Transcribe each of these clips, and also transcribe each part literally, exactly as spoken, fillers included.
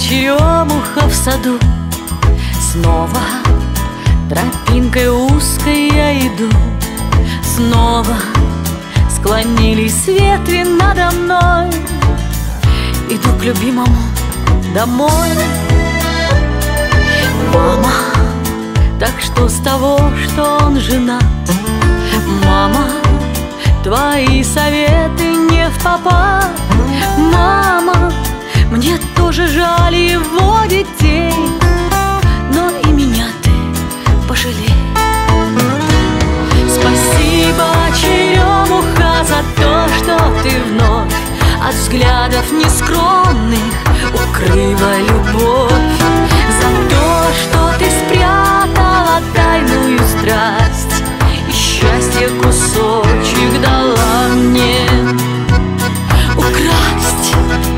черемуха в саду. Снова тропинкой узкой я иду. Снова склонились ветви надо мной. Иду к любимому домой. Мама, так что с того, что он женат? Мама, твои советы не впопад. Мама, мне тоже жаль его детей, но и меня ты пожалей. Спасибо, черемуха, за то, что ты вновь от взглядов нескромных укрыла любовь. За то, что ты спрятала тайную страсть и счастье кусочек дала мне украсть.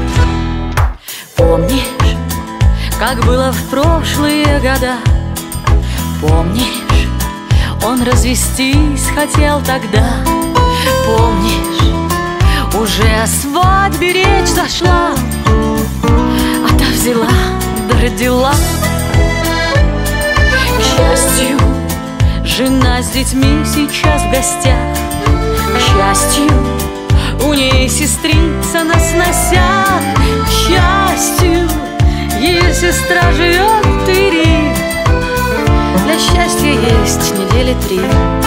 Помнишь, как было в прошлые года? Помнишь, он развестись хотел тогда? Помнишь, уже о свадьбе речь зашла, а та взяла да родила. К счастью, жена с детьми сейчас в гостях. К счастью, у ней сестрица на сносях. К счастью, ее сестра живет в Твери. Для счастья есть недели три.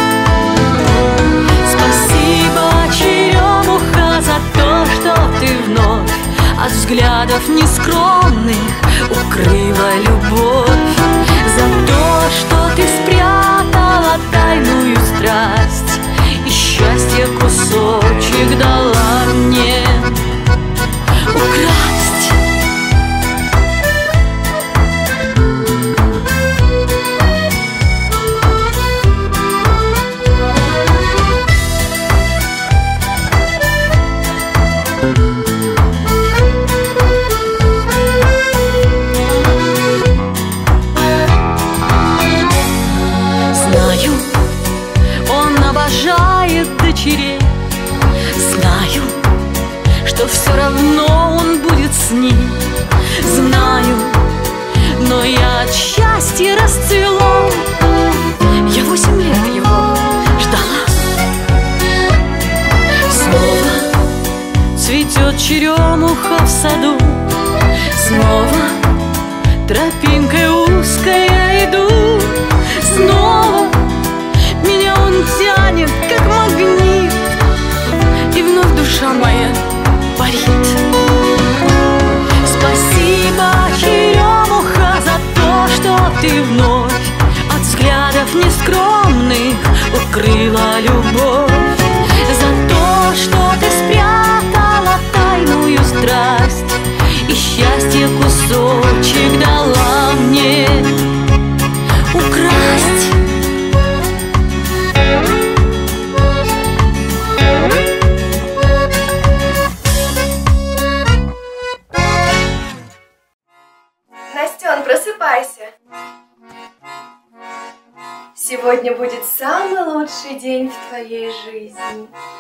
Спасибо, черемуха, за то, что ты вновь от взглядов нескромных укрыла любовь. За то, что ты спрятала тайную страсть и счастье кусочек дала мне украсть. Знаю, он обожает дочерей. Знаю, что все равно он будет с ним. Знаю, но я от счастья расцвела. Я восемь лет его ждала. Снова цветет черемуха в саду. Снова тропинкой узкой я иду. Снова меня он тянет, как магнит, и вновь душа моя парит. Спасибо, черемуха, за то, что ты вновь от взглядов нескромных укрыла любовь. За то, что ты спрятала тайную страсть и счастье кусочек дала мне украсть. Настен, просыпайся. Сегодня будет самый лучший день в твоей жизни.